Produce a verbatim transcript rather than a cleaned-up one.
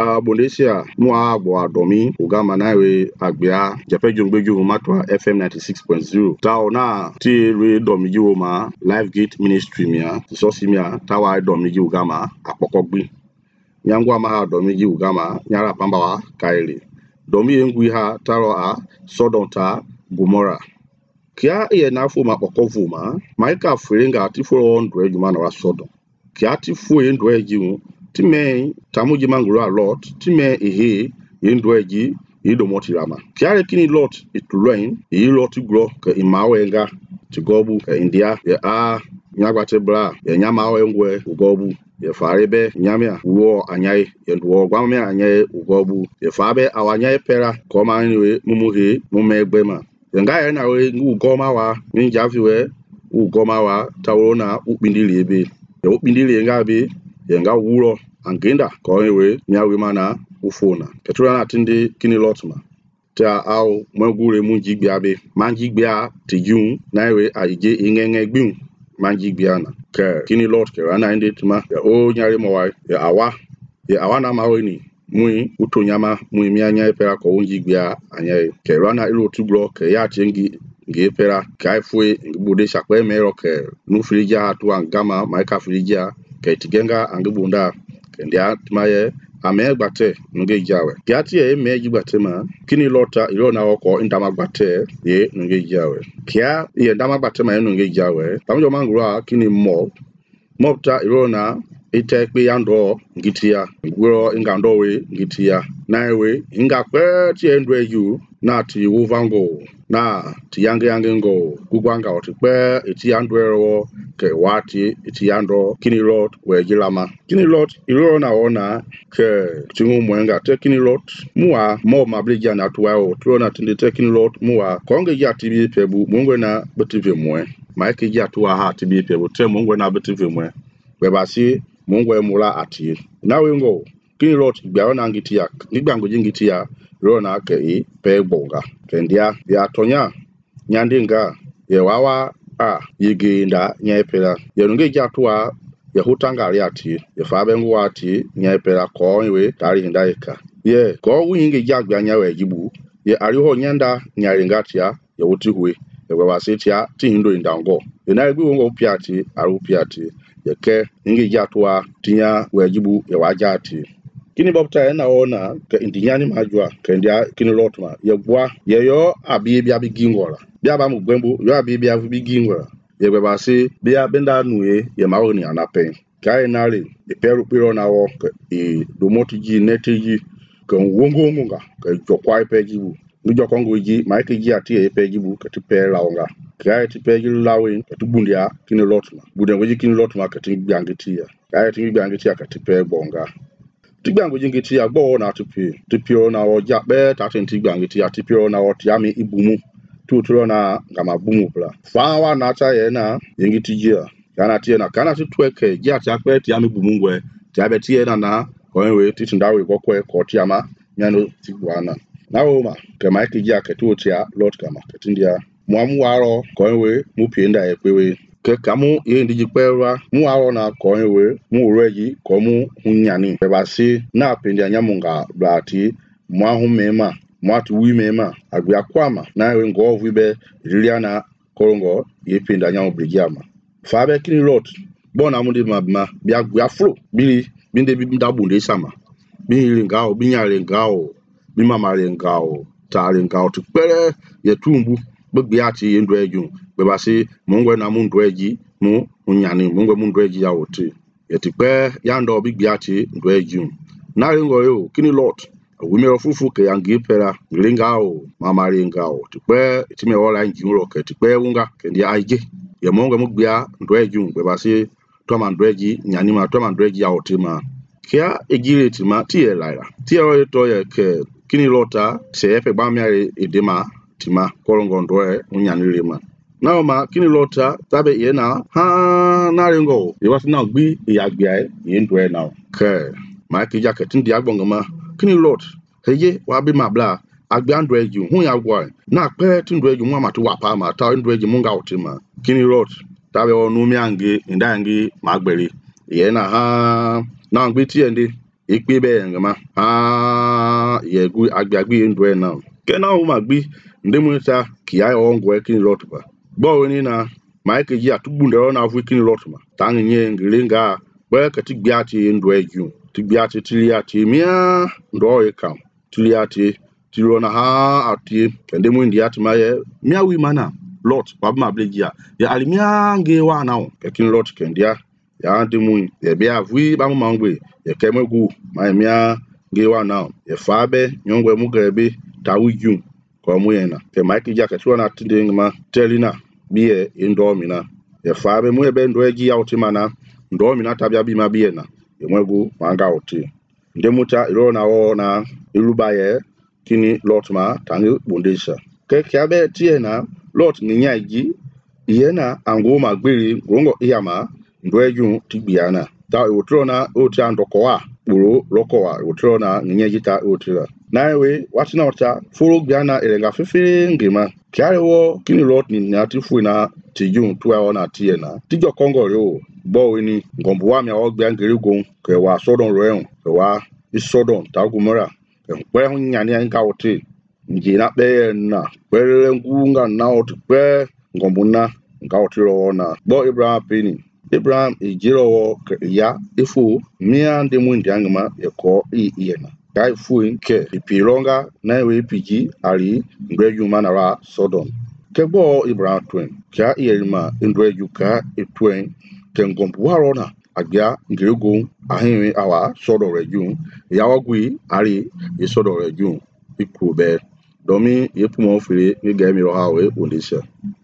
a bondesia mwa bo adomi ugama nawe agbia jape jongbeju matwa F M ninety-six point zero ta ona ti re domi ju ma Life Gate Ministry mia so simia tawa domi ju ugama apokogbi nyangwa ma ha domi ju ugama nyara pambawa kaili domi engwi ha taro a sodonta Gomora kia ye na fu ma pokovu ma maika fringa ti fo ndwe juma na wasodon kia ti fu ye ndwe ji ti me tamuji manguro a lot ti me ehe ye ndwe ji ye do motirama kia re kini lot itulain ye lot gro ka imawe nga ti gobu ka india ye a nyagbate bra ye nyamawe ngwe ugobu ye farebe nyamia wo anyai ye ndwo gwame anyai ugobu ye fabe awanyai pera koma niwe mumuhe mumegbema nga ya na we ugoma wa minjaviwe ugoma wa tawona ukpindili ebe ya ukpindili nga be ya nga wuro angenda ko we nyawe mana ufona ketura na tindi kini lotma ta au mwegure munjigbia be manjigbia tijun na we aije ingenge gbin manjigbia na ke kini lot ke rana inde tuma ya o nyare mo ya awa ya awa na maweni mui utonyama mui mianya epera ko unjigbia anya ke rana ilo tuglo ke ya chengi nge epera kai fue ngbude shakwe mero ke nu frija atu angama maika frija ke tigenga angibunda ke ndia tmaye ame gbate nge jawe kiati e meji gbate ma kini lota ilo na oko indama gbate ye nge jawe kia ye ndama gbate ma nge jawe tamjo mangura kini mob mobta ilo na ite pe yando ngitia gwero ingando we ngitia nawe inga kwe ti endwe yu na ti uvango na ti yange yange ngo gugwanga oti pe iti yandwero ke wati iti yando kini lot we jilama kini lot iro na ona ke tingu mwenga te kini lot muwa mo mablija na tuwa o tuwa na tindi te kini lot muwa konge ya tibi pebu mungwe na betive mwe maike ya tuwa ha tibi pebu te mungwe na betive mwe webasi mungwe mula ati nawe ngo kini lot gbawo na ngitia ngbango jingitia ro na ke i pe bonga kendia ya tonya nyandinga ye wawa a yiginda nyepela ye nge jatwa ye hutanga ati ye fabe ngo ati nyepela ko we tari ndaika ye ko winge jagba nyawe jibu ye ariho nyanda nyaringatia ye wotihwe ye babasetia tindo indango ye na egbi ngo piati aru piati ye ke nge jatwa tinya wajibu ye wajati kini bobta na ona ke indinyani majwa ke ndia kini lotma ye gwa ye yo abi bia bigingora bia ba mugwembu yo abi bia bigingora ye beba si bia benda nuye ye mawoni anapen kai nari e peru piro na wo ke e domoti ji netiji ke wongo ngunga ke jokwa pejibu ni jokongo ji maike ji ati e pejibu ke tipe laonga kai tipe ji lawin ke tubundia kini lotma budengo ji kini lotma ke tingangitia kai tingangitia ke tipe bonga Tigbango jingiti ya gbo na tupi tipio na oja be ta tigbangi ya tipio na otiami ibumu tuturo na ngama bumu bla fawa na ta ye na jingiti jia kana tie na kana tutweke ja ta pe tiami bumu ngwe ti abetie na na konwe titindawe gokwe ko tiama nyano tigwana na oma ke maiki ja ke tutia lot kama ketindia muamu waro konwe mu pienda ekwewe ke kamu ye ndiji pewa mu aro na konwe mu reji komu hunyani bebasi na pendi anyamunga blati mu ahu mema mu atu wi mema agbia kwama na we ngo vibe liliana korongo ye pendi anyamu brigiama fabe kini lot bona mundi mabma bia gwa flo bili binde bi ndabunde sama bi ngao binyale ngao bi mamale ngao tale ngao tupere ye tumbu begbiati yendo eju bebasi mungwe na mundu eji mu unyani mungwe mundu eji ya oti yetipe yando bigbiati ndo eju na ringo yo kini lot wimero fufu ke yangi pera ringao mama ringao tipe itime wala njuro ke tipe unga ke ndi aije ye mungwe mugbia ndo eju bebasi to man ndo eji nyani ma to man ndo eji ya oti ma kia ejire tima tie laira tie to ye ke kini lota se epe bamiare edema tima korongo ndoe unyanirima naoma kini lota tabe ye na ha naringo ye wat na gbi ya gbia ye ndoe na ke ma ki jacket ndi agbongama kini lot heye wa bi mabla agbia ndoe ju hu ya gwa na pe ti ndoe ju mu amatu wa pa ma ta ndoe ju munga otima kini lot tabe onu mi ange ndangi magbere ye na ha na gbi ti ende ikpe be ngama ah ye gu agbiagbi ndo na kena o magbi ndemuta kia ongwe kin lotba bo ni na maike ji atugbu ndero na avu kin lotma tangnye ngilinga ba katigbiati ndo eju tigbiati tiliati mia ndo ekam tiliati tilo na ha ati ndemu ndiati maye mia wi mana lot wabma blejia ya alimia nge wa na kin lot kendia ya ndemu ye bia avu ba mangwe ye kemegu maye mia nge wa na ye fabe nyongwe mugrebe tawiju ko muyena ke maiki jaka tuana tinding ma telina biye indo mina ye fabe mu ebe ndo eji ya otimana ndo mina tabia bi ma biye na emwegu manga oti ndemuta iro na wo na ilubaye kini lotma tangi bundesha ke kiabe tiena lot ni nyaji yena angoma gbiri ngongo iyama ndo eju tibiana ta otrona oti andokowa buru lokowa otrona nyaji ta otra naiwe watina ota furu gana elenga fifi ngima kiarewo kini lot ni natifu na tijun tuwa ona tiena tijo kongo yo bo ni ngombu wa mi awogbe ngiri gon ke wa sodon roen ke wa isodon tagumara ke pe hun nyani an kawti njina be na pere ngunga na ot pe ngombu na ngawti ro na bo Abraham peni Abraham ejiro ya ifu mia ndemu ndiangma eko iyena kai fuin ke ipilonga na we piji ali ngreju manara sodom kebo Abraham twen kya iyelma ngreju ka etwen kengombu warona agya ngirego ahinwe awa sodo reju yawagui ali isodo reju ikube domi yepumo fere ni gami ro hawe undisha